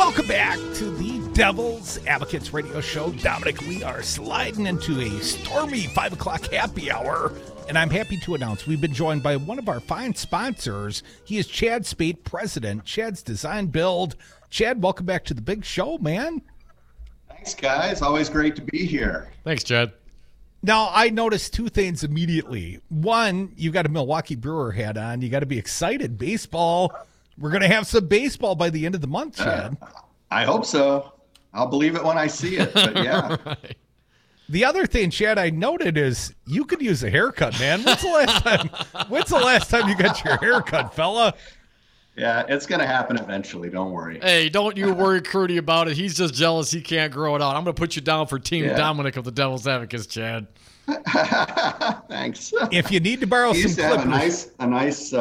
Welcome back to the Devil's Advocates Radio Show. Dominic, we are sliding into a stormy 5 o'clock happy hour, and I'm happy to announce we've been joined by one of our fine sponsors. He is Chad Spate, president, Chad's Design Build. Chad, welcome back to the big show, man. Thanks, guys. Always great to be here. Thanks, Chad. Now, I noticed two things immediately. One, you got a Milwaukee Brewer hat on. You got to be excited. Baseball. We're going to have some baseball by the end of the month, Chad. I hope so. I'll believe it when I see it, but yeah. Right. The other thing, Chad, I noted is you could use a haircut, man. When's the last time you got your haircut, fella? Yeah, it's going to happen eventually. Don't worry. Hey, don't you worry, Crudy, about it. He's just jealous he can't grow it out. I'm going to put you down for Team Dominic of the Devil's Advocates, Chad. Thanks. If you need to borrow some clippers. A nice,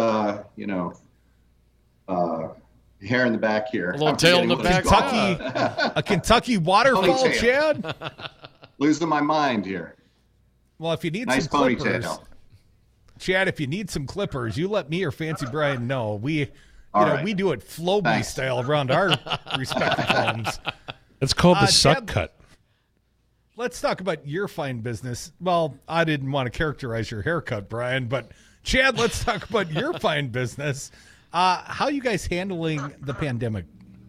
hair in the back here. A little tail in the back. A Kentucky waterfall, Ponytail. Chad? Losing my mind here. Well, if you need Nice some clippers, ponytail. Chad, if you need some clippers, you let me or Fancy Brian know. We do it Flowbee Thanks. style around our respective homes. It's called the suck Chad, cut. Let's talk about your fine business. Well, I didn't want to characterize your haircut, Brian, but Chad, let's talk about your fine business. How you guys handling the pandemic?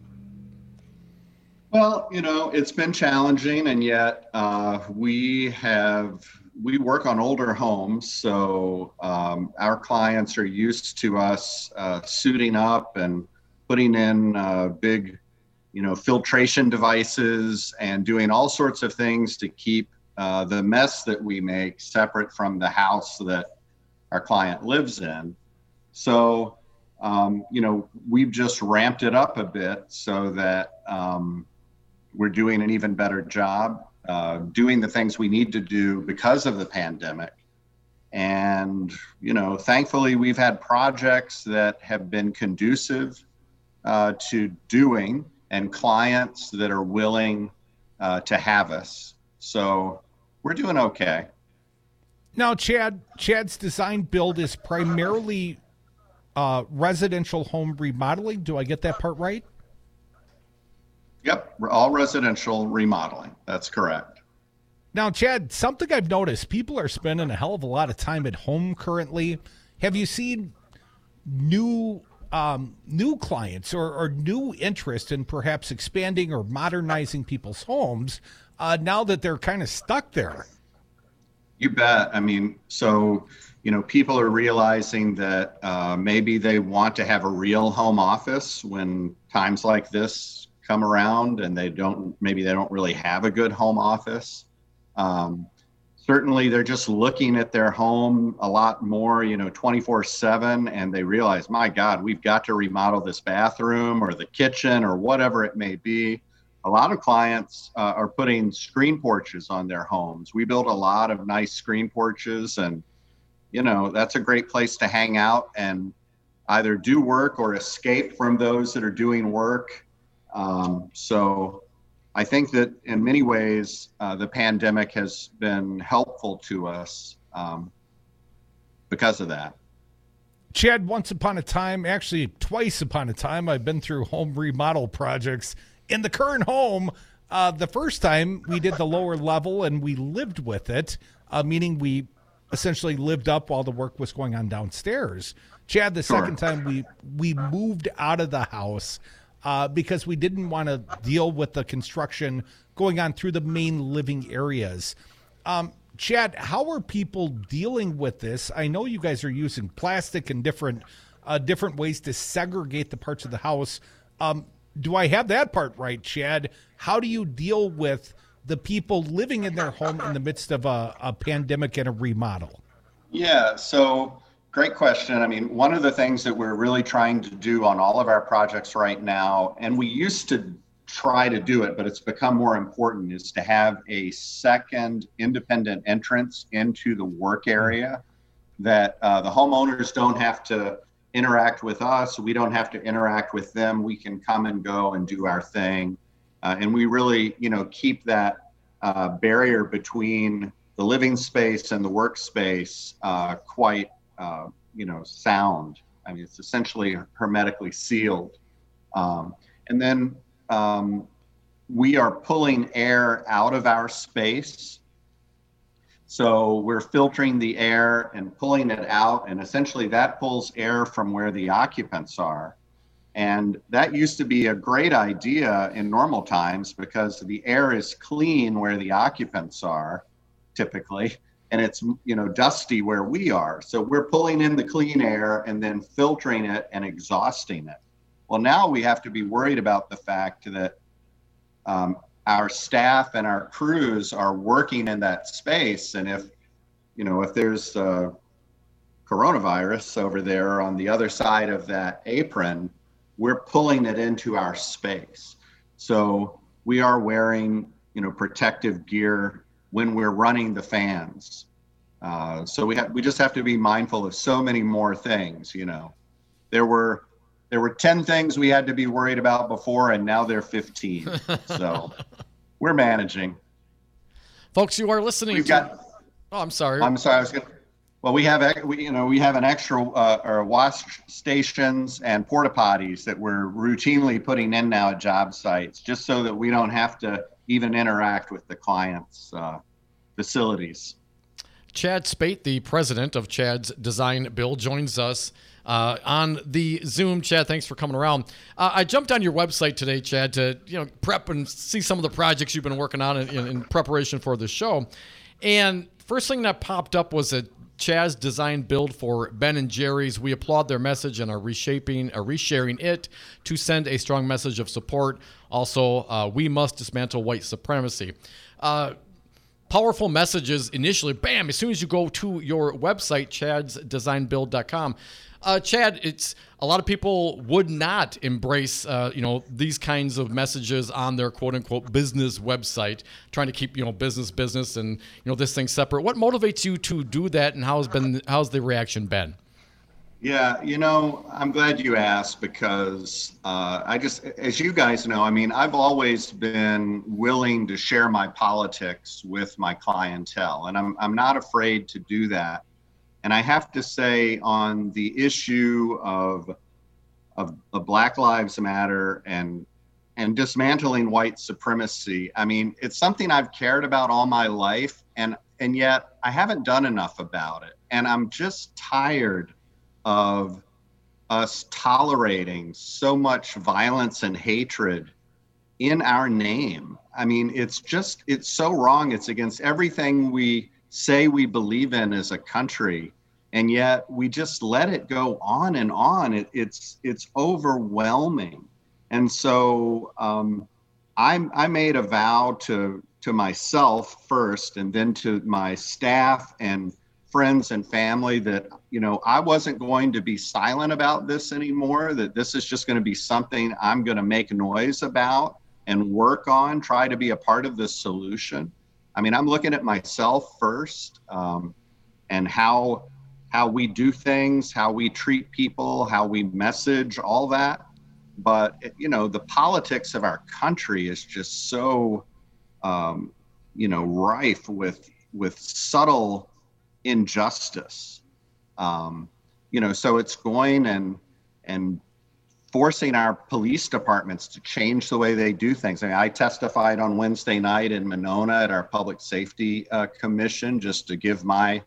Well, it's been challenging, and yet we work on older homes, so our clients are used to us suiting up and putting in big, filtration devices and doing all sorts of things to keep the mess that we make separate from the house that our client lives in. So, we've just ramped it up a bit so that we're doing an even better job doing the things we need to do because of the pandemic. And, thankfully, we've had projects that have been conducive to doing and clients that are willing to have us. So we're doing okay. Now, Chad's Design Build is primarily residential home remodeling. Do I get that part right? Yep, we're all residential remodeling. That's correct. Now, Chad, something I've noticed, people are spending a hell of a lot of time at home currently. Have you seen new clients or new interest in perhaps expanding or modernizing people's homes now that they're kind of stuck there? You bet. I mean, so, people are realizing that maybe they want to have a real home office when times like this come around, and maybe they don't really have a good home office. Certainly they're just looking at their home a lot more, 24/7, and they realize, my God, we've got to remodel this bathroom or the kitchen or whatever it may be. A lot of clients are putting screen porches on their homes. We build a lot of nice screen porches, and, that's a great place to hang out and either do work or escape from those that are doing work. So I think that in many ways, the pandemic has been helpful to us because of that. Chad, once upon a time, actually twice upon a time, I've been through home remodel projects. In the current home, the first time we did the lower level and we lived with it, meaning we essentially lived up while the work was going on downstairs. Chad, the second time we moved out of the house because we didn't want to deal with the construction going on through the main living areas. Chad, how are people dealing with this? I know you guys are using plastic and different ways to segregate the parts of the house. Do I have that part right, Chad? How do you deal with the people living in their home in the midst of a pandemic and a remodel? Yeah, so great question. I mean, one of the things that we're really trying to do on all of our projects right now, and we used to try to do it, but it's become more important, is to have a second independent entrance into the work area that the homeowners don't have to interact with us. We don't have to interact with them. We can come and go and do our thing. And we really, keep that barrier between the living space and the workspace quite, sound. I mean, it's essentially hermetically sealed. And then we are pulling air out of our space. So we're filtering the air and pulling it out, and essentially that pulls air from where the occupants are. And that used to be a great idea in normal times because the air is clean where the occupants are typically, and it's, you know, dusty where we are. So we're pulling in the clean air and then filtering it and exhausting it. Well, now we have to be worried about the fact that our staff and our crews are working in that space. And if there's coronavirus over there on the other side of that apron, we're pulling it into our space. So we are wearing, protective gear when we're running the fans. So we just have to be mindful of so many more things. There were 10 things we had to be worried about before, and now they're 15. So we're managing. Folks, you are listening I'm sorry. Well, we have an extra wash stations and porta potties that we're routinely putting in now at job sites, just so that we don't have to even interact with the clients' facilities. Chad Spate, the president of Chad's Design Build, joins us on the Zoom. Chad, thanks for coming around. I jumped on your website today, Chad, to prep and see some of the projects you've been working on in preparation for the show. And first thing that popped up was a Chad's Design Build for Ben & Jerry's. We applaud their message and are resharing it to send a strong message of support. Also, we must dismantle white supremacy. Powerful messages initially, bam, as soon as you go to your website, chadsdesignbuild.com. Chad, it's a lot of people would not embrace, these kinds of messages on their quote unquote business website, trying to keep, business and, this thing separate. What motivates you to do that, and how's the reaction been? Yeah, I'm glad you asked, because as you guys know, I've always been willing to share my politics with my clientele, and I'm not afraid to do that. And I have to say, on the issue of Black Lives Matter and dismantling white supremacy, it's something I've cared about all my life, and yet I haven't done enough about it. And I'm just tired of us tolerating so much violence and hatred in our name. It's so wrong. It's against everything we say we believe in as a country, and yet we just let it go on and on. It's overwhelming. And so I made a vow to myself first, and then to my staff and friends and family, that I wasn't going to be silent about this anymore, that this is just going to be something I'm going to make noise about and work on, try to be a part of the solution. I'm looking at myself first, and how we do things, how we treat people, how we message, all that. But the politics of our country is just so rife with subtle injustice. So it's going and forcing our police departments to change the way they do things. I testified on Wednesday night in Monona at our Public Safety Commission, just to give my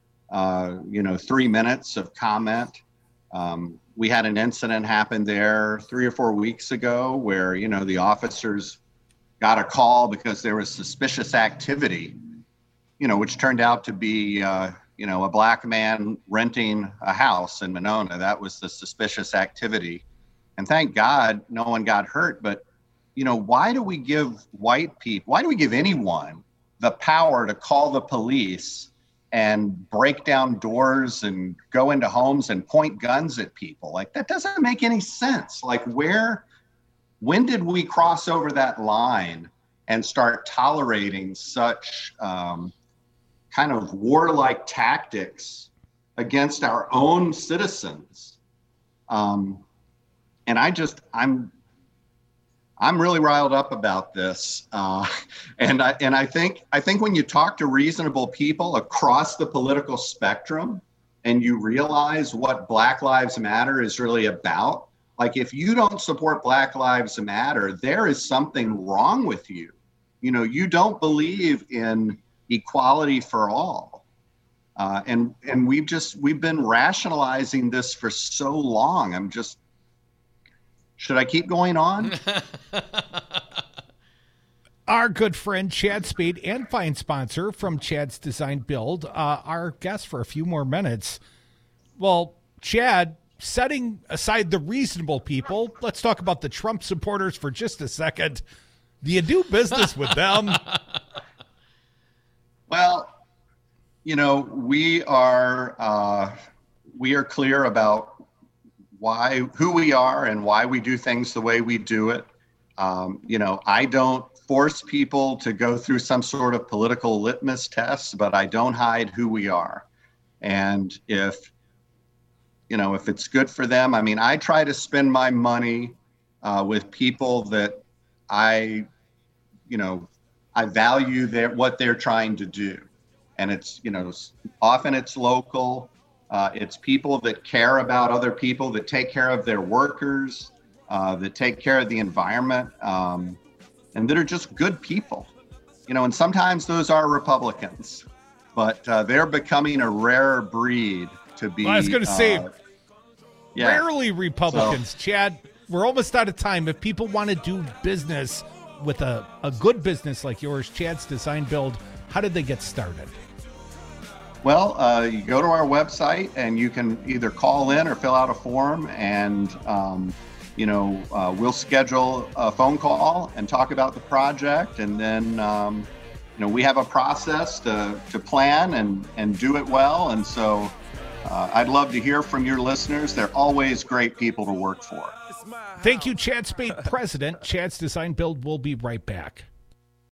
3 minutes of comment. We had an incident happen there 3 or 4 weeks ago where the officers got a call because there was suspicious activity, which turned out to be a Black man renting a house in Monona. That was the suspicious activity. And thank God no one got hurt. But, why do we give anyone the power to call the police and break down doors and go into homes and point guns at people? Like, that doesn't make any sense. Like, when did we cross over that line and start tolerating such kind of warlike tactics against our own citizens? And I'm really riled up about this, and I think when you talk to reasonable people across the political spectrum, and you realize what Black Lives Matter is really about, Like, if you don't support Black Lives Matter, there is something wrong with you. You know, you don't believe in equality for all. And we've been rationalizing this for so long. Should I keep going on? Our good friend Chad Spade and fine sponsor from Chad's Design Build, our guest for a few more minutes. Well, Chad, setting aside the reasonable people, let's talk about the Trump supporters for just a second. Do you do business with them? Well, you know, we are clear about who we are and why we do things the way we do it. You know, I don't force people to go through some sort of political litmus test, but I don't hide who we are. And if it's good for them, I mean, I try to spend my money with people that I value what they're trying to do. And it's, you know, often it's local. It's people that care about other people, that take care of their workers, that take care of the environment, and that are just good people. You know, and sometimes those are Republicans, but they're becoming a rare breed to be. Well, I was going to say, rarely Republicans. So, Chad, we're almost out of time. If people want to do business with a good business like yours, Chad's Design Build, how did they get started? Well, you go to our website and you can either call in or fill out a form, and we'll schedule a phone call and talk about the project. And then, we have a process to plan and do it well. And so I'd love to hear from your listeners. They're always great people to work for. Thank you, Chad Spade, President. Chad's Design Build will be right back.